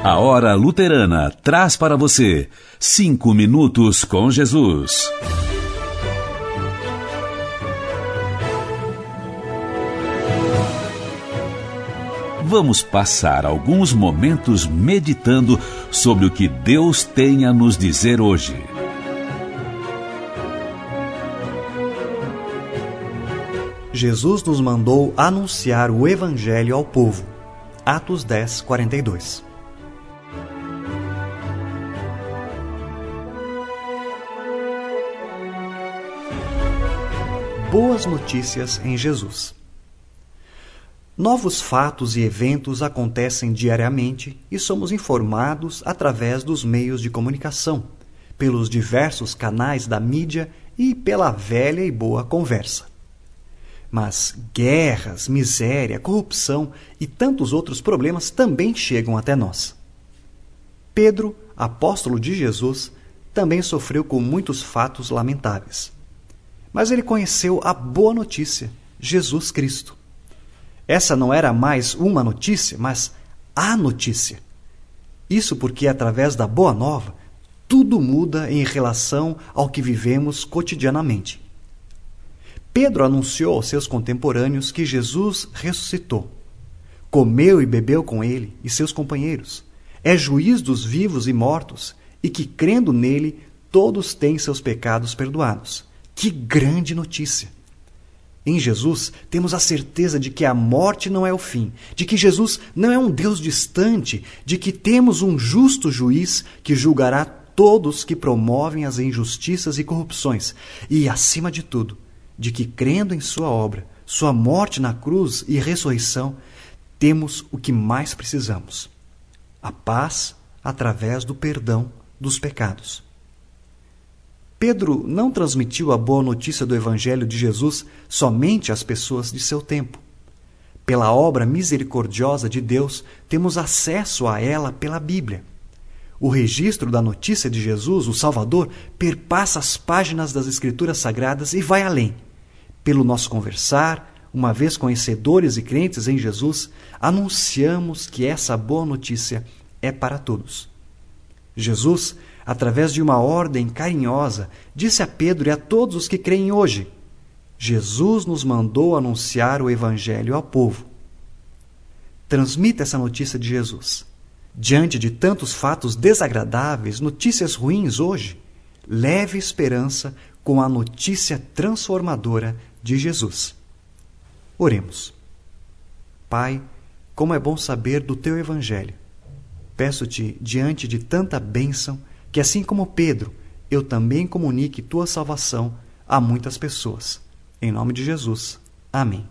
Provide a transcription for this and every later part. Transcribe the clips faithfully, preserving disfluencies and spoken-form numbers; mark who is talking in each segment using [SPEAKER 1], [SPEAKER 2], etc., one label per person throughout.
[SPEAKER 1] A Hora Luterana traz para você Cinco Minutos com Jesus. Vamos passar alguns momentos meditando sobre o que Deus tem a nos dizer hoje.
[SPEAKER 2] Jesus nos mandou anunciar o Evangelho ao povo. Atos dez, quarenta e dois. Boas notícias em Jesus. Novos fatos e eventos acontecem diariamente e somos informados através dos meios de comunicação, pelos diversos canais da mídia e pela velha e boa conversa. Mas guerras, miséria, corrupção e tantos outros problemas também chegam até nós. Pedro, apóstolo de Jesus, também sofreu com muitos fatos lamentáveis. Mas ele conheceu a boa notícia, Jesus Cristo. Essa não era mais uma notícia, mas a notícia. Isso porque, através da Boa Nova, tudo muda em relação ao que vivemos cotidianamente. Pedro anunciou aos seus contemporâneos que Jesus ressuscitou. Comeu e bebeu com ele e seus companheiros. É juiz dos vivos e mortos e que, crendo nele, todos têm seus pecados perdoados. Que grande notícia! Em Jesus, temos a certeza de que a morte não é o fim, de que Jesus não é um Deus distante, de que temos um justo juiz que julgará todos que promovem as injustiças e corrupções, e, acima de tudo, de que, crendo em sua obra, sua morte na cruz e ressurreição, temos o que mais precisamos: a paz através do perdão dos pecados. Pedro não transmitiu a boa notícia do Evangelho de Jesus somente às pessoas de seu tempo. Pela obra misericordiosa de Deus, temos acesso a ela pela Bíblia. O registro da notícia de Jesus, o Salvador, perpassa as páginas das Escrituras Sagradas e vai além. Pelo nosso conversar, uma vez conhecedores e crentes em Jesus, anunciamos que essa boa notícia é para todos. Jesus, através de uma ordem carinhosa, disse a Pedro e a todos os que creem hoje: Jesus nos mandou anunciar o Evangelho ao povo. Transmita essa notícia de Jesus. Diante de tantos fatos desagradáveis, notícias ruins hoje, leve esperança com a notícia transformadora de Jesus. Oremos. Pai, como é bom saber do Teu Evangelho. Peço-te, diante de tanta bênção, que assim como Pedro, eu também comunique Tua salvação a muitas pessoas. Em nome de Jesus. Amém.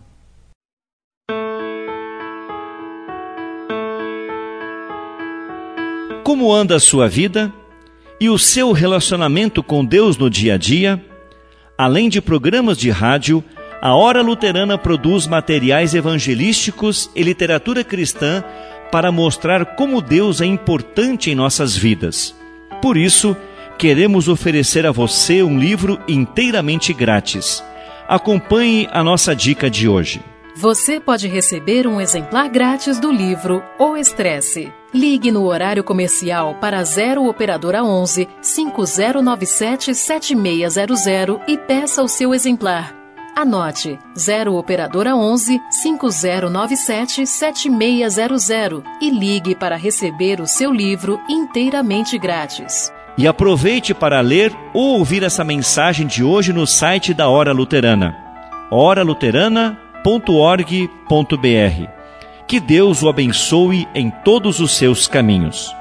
[SPEAKER 3] Como anda a sua vida e o seu relacionamento com Deus no dia a dia? Além de programas de rádio, a Hora Luterana produz materiais evangelísticos e literatura cristã para mostrar como Deus é importante em nossas vidas. Por isso, queremos oferecer a você um livro inteiramente grátis. Acompanhe a nossa dica de hoje.
[SPEAKER 4] Você pode receber um exemplar grátis do livro O Estresse. Ligue no horário comercial para zero Operadora onze, cinco zero nove sete, sete seis zero zero e peça o seu exemplar. Anote zero Operadora onze, cinco zero nove sete, sete seis zero zero e ligue para receber o seu livro inteiramente grátis.
[SPEAKER 3] E aproveite para ler ou ouvir essa mensagem de hoje no site da Hora Luterana, hora luterana ponto org ponto br. Que Deus o abençoe em todos os seus caminhos.